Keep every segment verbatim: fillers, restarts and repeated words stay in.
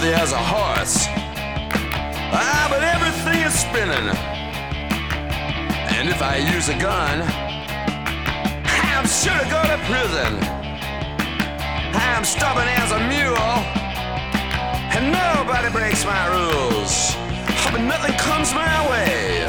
body has a horse. Ah, but everything is spinning. And if I use a gun, I'm sure to go to prison. I'm stubborn as a mule, and nobody breaks my rules. But nothing comes my way.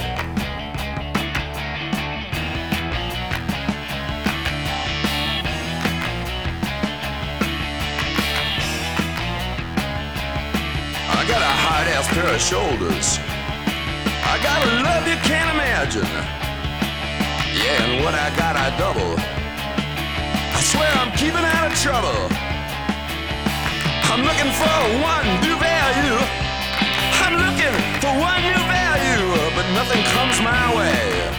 I got a hard-ass pair of shoulders. I got a love you can't imagine. Yeah, and what I got I double. I swear I'm keeping out of trouble. I'm looking for one new value. I'm looking for one new value, but nothing comes my way.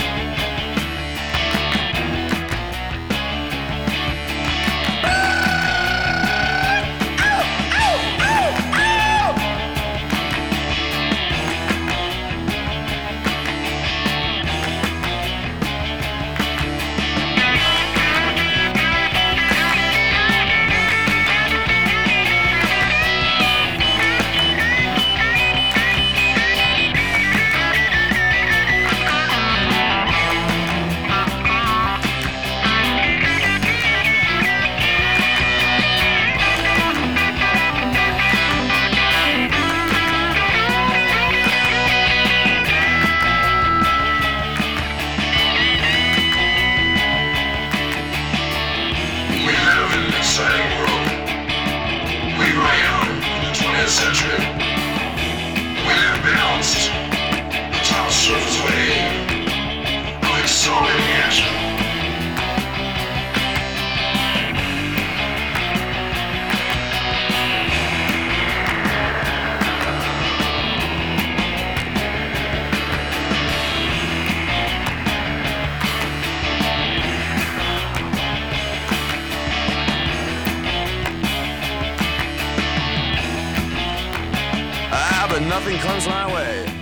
Exciting world. We ran in the twentieth century. We live balanced. The top surface wave of accelerating action. But nothing comes my way.